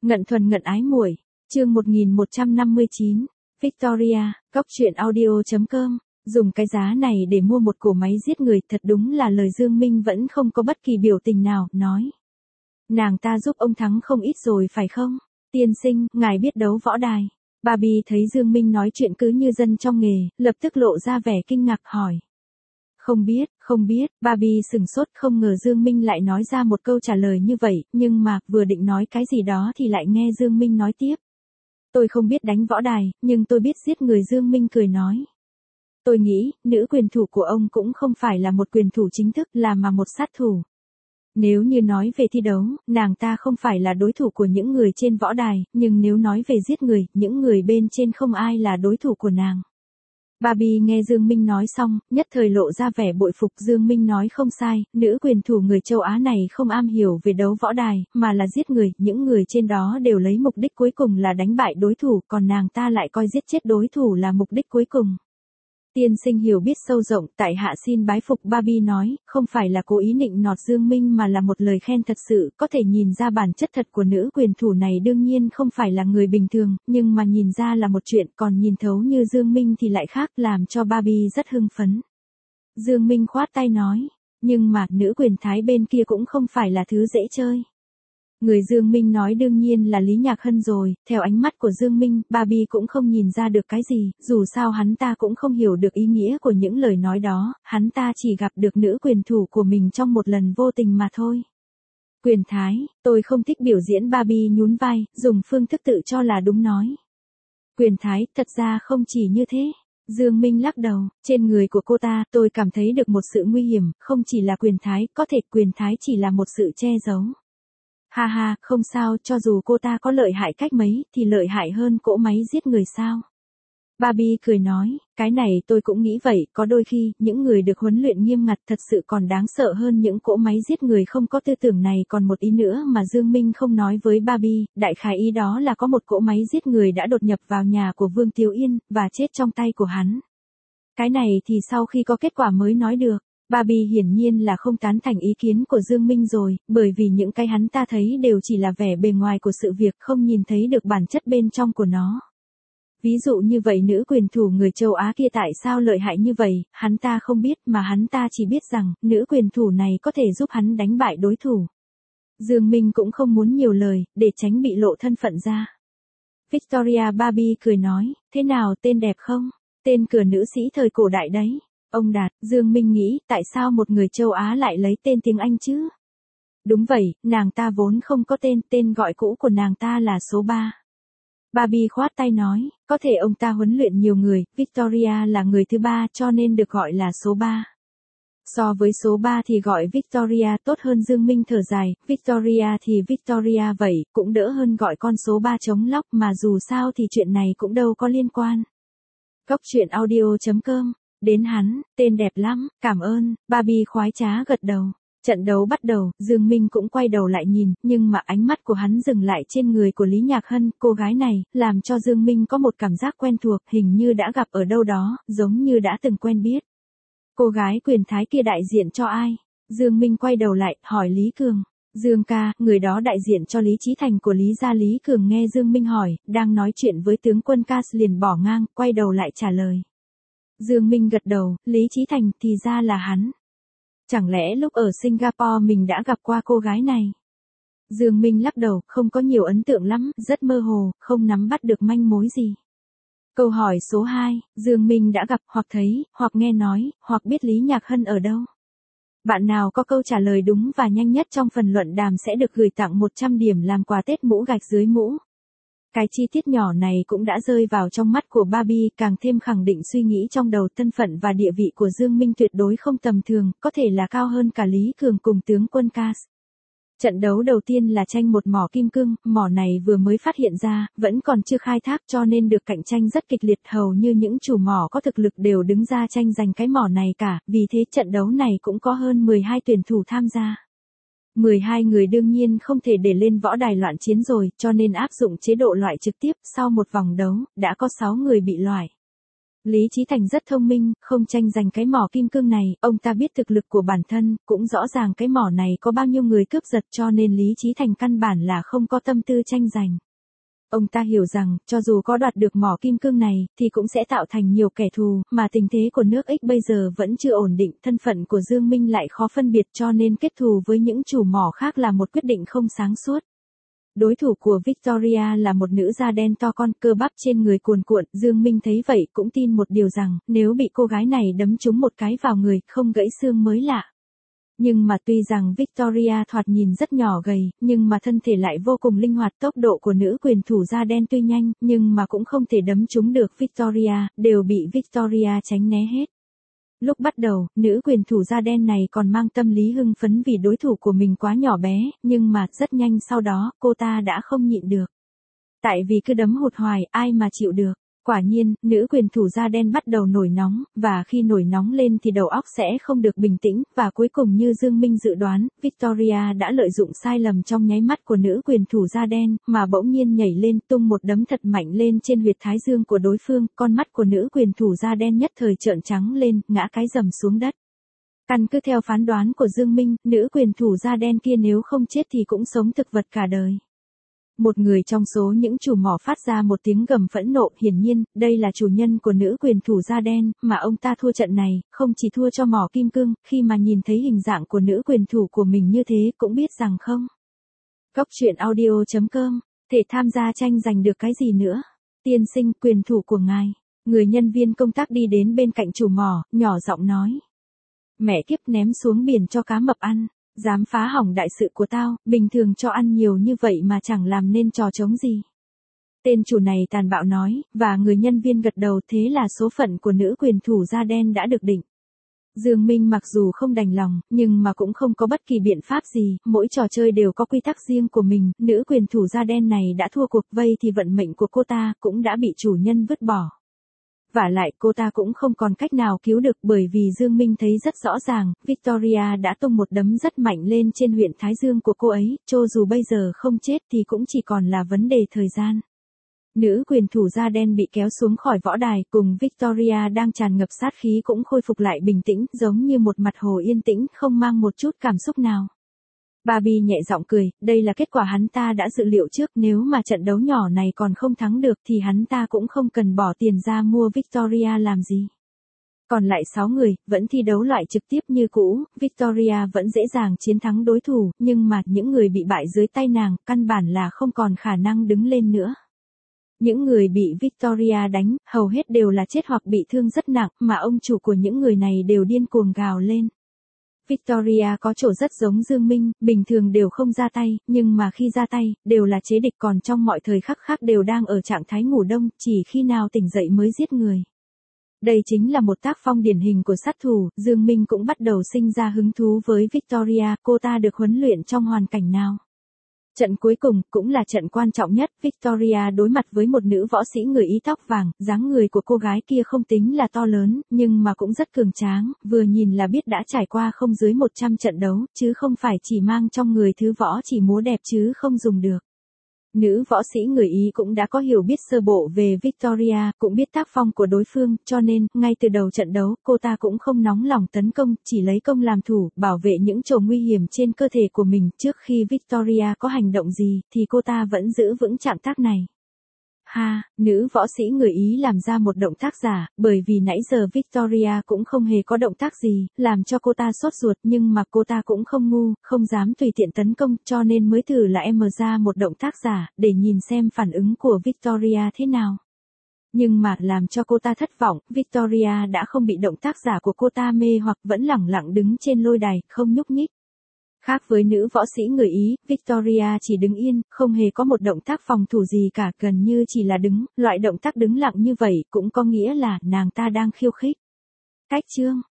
Ngận thuần ngận ái muội, chương 1159, Victoria, Cóc truyện audio.com, dùng cái giá này để mua một cỗ máy giết người thật đúng là lời Dương Minh vẫn không có bất kỳ biểu tình nào, nói. Nàng ta giúp ông thắng không ít rồi phải không? Tiên sinh, ngài biết đấu võ đài. Barbie thấy Dương Minh nói chuyện cứ như dân trong nghề, lập tức lộ ra vẻ kinh ngạc hỏi. Không biết, Barbie sừng sốt không ngờ Dương Minh lại nói ra một câu trả lời như vậy, nhưng mà vừa định nói cái gì đó thì lại nghe Dương Minh nói tiếp. Tôi không biết đánh võ đài, nhưng tôi biết giết người. Dương Minh cười nói. Tôi nghĩ, nữ quyền thủ của ông cũng không phải là một quyền thủ chính thức mà một sát thủ. Nếu như nói về thi đấu, nàng ta không phải là đối thủ của những người trên võ đài, nhưng nếu nói về giết người, những người bên trên không ai là đối thủ của nàng. Barbie nghe Dương Minh nói xong, nhất thời lộ ra vẻ bội phục. Dương Minh nói không sai, nữ quyền thủ người châu Á này không am hiểu về đấu võ đài, mà là giết người, những người trên đó đều lấy mục đích cuối cùng là đánh bại đối thủ, còn nàng ta lại coi giết chết đối thủ là mục đích cuối cùng. Tiên sinh hiểu biết sâu rộng, tại hạ xin bái phục. Barbie nói, không phải là cố ý nịnh nọt Dương Minh mà là một lời khen thật sự, có thể nhìn ra bản chất thật của nữ quyền thủ này đương nhiên không phải là người bình thường, nhưng mà nhìn ra là một chuyện, còn nhìn thấu như Dương Minh thì lại khác, làm cho Barbie rất hưng phấn. Dương Minh khoát tay nói, nhưng mà nữ quyền thái bên kia cũng không phải là thứ dễ chơi. Người Dương Minh nói đương nhiên là Lý Nhạc Hân rồi, theo ánh mắt của Dương Minh, Barbie cũng không nhìn ra được cái gì, dù sao hắn ta cũng không hiểu được ý nghĩa của những lời nói đó, hắn ta chỉ gặp được nữ quyền thủ của mình trong một lần vô tình mà thôi. Quyền thái, tôi không thích biểu diễn. Barbie nhún vai, dùng phương thức tự cho là đúng nói. Quyền thái, thật ra không chỉ như thế. Dương Minh lắc đầu, trên người của cô ta tôi cảm thấy được một sự nguy hiểm, không chỉ là quyền thái, có thể quyền thái chỉ là một sự che giấu. Ha ha, không sao, cho dù cô ta có lợi hại cách mấy, thì lợi hại hơn cỗ máy giết người sao? Barbie cười nói, cái này tôi cũng nghĩ vậy, có đôi khi, những người được huấn luyện nghiêm ngặt thật sự còn đáng sợ hơn những cỗ máy giết người không có tư tưởng này. Còn một ý nữa mà Dương Minh không nói với Barbie, đại khái ý đó là có một cỗ máy giết người đã đột nhập vào nhà của Vương Tiếu Yên, và chết trong tay của hắn. Cái này thì sau khi có kết quả mới nói được. Barbie hiển nhiên là không tán thành ý kiến của Dương Minh rồi, bởi vì những cái hắn ta thấy đều chỉ là vẻ bề ngoài của sự việc, không nhìn thấy được bản chất bên trong của nó. Ví dụ như vậy, nữ quyền thủ người châu Á kia tại sao lợi hại như vậy, hắn ta không biết, mà hắn ta chỉ biết rằng, nữ quyền thủ này có thể giúp hắn đánh bại đối thủ. Dương Minh cũng không muốn nhiều lời, để tránh bị lộ thân phận ra. Victoria. Barbie cười nói, thế nào, tên đẹp không? Tên cửa nữ sĩ thời cổ đại đấy. Ông Đạt. Dương Minh nghĩ, tại sao một người châu Á lại lấy tên tiếng Anh chứ? Đúng vậy, nàng ta vốn không có tên gọi cũ của nàng ta là số 3. Barbie khoát tay nói, có thể ông ta huấn luyện nhiều người, Victoria là người thứ 3 cho nên được gọi là số 3. So với số 3 thì gọi Victoria tốt hơn. Dương Minh thở dài, Victoria thì Victoria vậy, cũng đỡ hơn gọi con số 3 trống lóc, mà dù sao thì chuyện này cũng đâu có liên quan. Cóc truyện audio.com. Đến hắn, tên đẹp lắm, cảm ơn. Barbie khoái trá gật đầu. Trận đấu bắt đầu, Dương Minh cũng quay đầu lại nhìn, nhưng mà ánh mắt của hắn dừng lại trên người của Lý Nhạc Hân, cô gái này, làm cho Dương Minh có một cảm giác quen thuộc, hình như đã gặp ở đâu đó, giống như đã từng quen biết. Cô gái quyền thái kia đại diện cho ai? Dương Minh quay đầu lại, hỏi Lý Cường. Dương ca, người đó đại diện cho Lý Chí Thành của Lý gia. Lý Cường nghe Dương Minh hỏi, đang nói chuyện với tướng quân Cass liền bỏ ngang, quay đầu lại trả lời. Dương Minh gật đầu, Lý Chí Thành, thì ra là hắn. Chẳng lẽ lúc ở Singapore mình đã gặp qua cô gái này? Dương Minh lắc đầu, không có nhiều ấn tượng lắm, rất mơ hồ, không nắm bắt được manh mối gì. Câu hỏi số 2, Dương Minh đã gặp, hoặc thấy, hoặc nghe nói, hoặc biết Lý Nhạc Hân ở đâu? Bạn nào có câu trả lời đúng và nhanh nhất trong phần luận đàm sẽ được gửi tặng 100 điểm làm quà Tết mũ gạch dưới mũ. Cái chi tiết nhỏ này cũng đã rơi vào trong mắt của Barbie, càng thêm khẳng định suy nghĩ trong đầu, thân phận và địa vị của Dương Minh tuyệt đối không tầm thường, có thể là cao hơn cả Lý Cường cùng tướng quân Cass. Trận đấu đầu tiên là tranh một mỏ kim cương, mỏ này vừa mới phát hiện ra, vẫn còn chưa khai thác cho nên được cạnh tranh rất kịch liệt, hầu như những chủ mỏ có thực lực đều đứng ra tranh giành cái mỏ này cả, vì thế trận đấu này cũng có hơn 12 tuyển thủ tham gia. 12 người đương nhiên không thể để lên võ đài loạn chiến rồi, cho nên áp dụng chế độ loại trực tiếp, sau một vòng đấu, đã có 6 người bị loại. Lý Chí Thành rất thông minh, không tranh giành cái mỏ kim cương này, ông ta biết thực lực của bản thân, cũng rõ ràng cái mỏ này có bao nhiêu người cướp giật cho nên Lý Chí Thành căn bản là không có tâm tư tranh giành. Ông ta hiểu rằng, cho dù có đoạt được mỏ kim cương này, thì cũng sẽ tạo thành nhiều kẻ thù, mà tình thế của nước X bây giờ vẫn chưa ổn định, thân phận của Dương Minh lại khó phân biệt cho nên kết thù với những chủ mỏ khác là một quyết định không sáng suốt. Đối thủ của Victoria là một nữ da đen to con, cơ bắp trên người cuồn cuộn, Dương Minh thấy vậy cũng tin một điều rằng, nếu bị cô gái này đấm trúng một cái vào người, không gãy xương mới lạ. Nhưng mà tuy rằng Victoria thoạt nhìn rất nhỏ gầy, nhưng mà thân thể lại vô cùng linh hoạt, tốc độ của nữ quyền thủ da đen tuy nhanh, nhưng mà cũng không thể đấm trúng được Victoria, đều bị Victoria tránh né hết. Lúc bắt đầu, nữ quyền thủ da đen này còn mang tâm lý hưng phấn vì đối thủ của mình quá nhỏ bé, nhưng mà rất nhanh sau đó, cô ta đã không nhịn được. Tại vì cứ đấm hụt hoài, ai mà chịu được. Quả nhiên, nữ quyền thủ da đen bắt đầu nổi nóng, và khi nổi nóng lên thì đầu óc sẽ không được bình tĩnh, và cuối cùng như Dương Minh dự đoán, Victoria đã lợi dụng sai lầm trong nháy mắt của nữ quyền thủ da đen, mà bỗng nhiên nhảy lên tung một đấm thật mạnh lên trên huyệt thái dương của đối phương, con mắt của nữ quyền thủ da đen nhất thời trợn trắng lên, ngã cái rầm xuống đất. Căn cứ theo phán đoán của Dương Minh, nữ quyền thủ da đen kia nếu không chết thì cũng sống thực vật cả đời. Một người trong số những chủ mỏ phát ra một tiếng gầm phẫn nộ, hiển nhiên, đây là chủ nhân của nữ quyền thủ da đen, mà ông ta thua trận này, không chỉ thua cho mỏ kim cương, khi mà nhìn thấy hình dạng của nữ quyền thủ của mình như thế cũng biết rằng không. Góc truyện audio.com, thể tham gia tranh giành được cái gì nữa? Tiên sinh, quyền thủ của ngài. Người nhân viên công tác đi đến bên cạnh chủ mỏ, nhỏ giọng nói. Mẹ kiếp, ném xuống biển cho cá mập ăn. Dám phá hỏng đại sự của tao, bình thường cho ăn nhiều như vậy mà chẳng làm nên trò trống gì. Tên chủ này tàn bạo nói, và người nhân viên gật đầu, thế là số phận của nữ quyền thủ da đen đã được định. Dương Minh mặc dù không đành lòng, nhưng mà cũng không có bất kỳ biện pháp gì, mỗi trò chơi đều có quy tắc riêng của mình, nữ quyền thủ da đen này đã thua cuộc vây thì vận mệnh của cô ta cũng đã bị chủ nhân vứt bỏ. Vả lại cô ta cũng không còn cách nào cứu được bởi vì Dương Minh thấy rất rõ ràng, Victoria đã tung một đấm rất mạnh lên trên huyệt thái dương của cô ấy, cho dù bây giờ không chết thì cũng chỉ còn là vấn đề thời gian. Nữ quyền thủ da đen bị kéo xuống khỏi võ đài, cùng Victoria đang tràn ngập sát khí cũng khôi phục lại bình tĩnh, giống như một mặt hồ yên tĩnh, không mang một chút cảm xúc nào. Barbie nhẹ giọng cười, đây là kết quả hắn ta đã dự liệu trước, nếu mà trận đấu nhỏ này còn không thắng được thì hắn ta cũng không cần bỏ tiền ra mua Victoria làm gì. Còn lại 6 người, vẫn thi đấu loại trực tiếp như cũ, Victoria vẫn dễ dàng chiến thắng đối thủ, nhưng mà những người bị bại dưới tay nàng, căn bản là không còn khả năng đứng lên nữa. Những người bị Victoria đánh, hầu hết đều là chết hoặc bị thương rất nặng, mà ông chủ của những người này đều điên cuồng gào lên. Victoria có chỗ rất giống Dương Minh, bình thường đều không ra tay, nhưng mà khi ra tay, đều là chế địch, còn trong mọi thời khắc khác đều đang ở trạng thái ngủ đông, chỉ khi nào tỉnh dậy mới giết người. Đây chính là một tác phong điển hình của sát thủ, Dương Minh cũng bắt đầu sinh ra hứng thú với Victoria, cô ta được huấn luyện trong hoàn cảnh nào. Trận cuối cùng, cũng là trận quan trọng nhất, Victoria đối mặt với một nữ võ sĩ người Ý tóc vàng, dáng người của cô gái kia không tính là to lớn, nhưng mà cũng rất cường tráng, vừa nhìn là biết đã trải qua không dưới 100 trận đấu, chứ không phải chỉ mang trong người thứ võ chỉ múa đẹp chứ không dùng được. Nữ võ sĩ người Ý cũng đã có hiểu biết sơ bộ về Victoria, cũng biết tác phong của đối phương, cho nên, ngay từ đầu trận đấu, cô ta cũng không nóng lòng tấn công, chỉ lấy công làm thủ, bảo vệ những chỗ nguy hiểm trên cơ thể của mình. Trước khi Victoria có hành động gì, thì cô ta vẫn giữ vững trạng tác này. Ha, nữ võ sĩ người Ý làm ra một động tác giả, bởi vì nãy giờ Victoria cũng không hề có động tác gì, làm cho cô ta sốt ruột, nhưng mà cô ta cũng không ngu, không dám tùy tiện tấn công, cho nên mới thử là ra một động tác giả, để nhìn xem phản ứng của Victoria thế nào. Nhưng mà làm cho cô ta thất vọng, Victoria đã không bị động tác giả của cô ta mê hoặc vẫn lẳng lặng đứng trên lôi đài, không nhúc nhích. Khác với nữ võ sĩ người Ý, Victoria chỉ đứng yên, không hề có một động tác phòng thủ gì cả, gần như chỉ là đứng, loại động tác đứng lặng như vậy cũng có nghĩa là nàng ta đang khiêu khích. Cách chương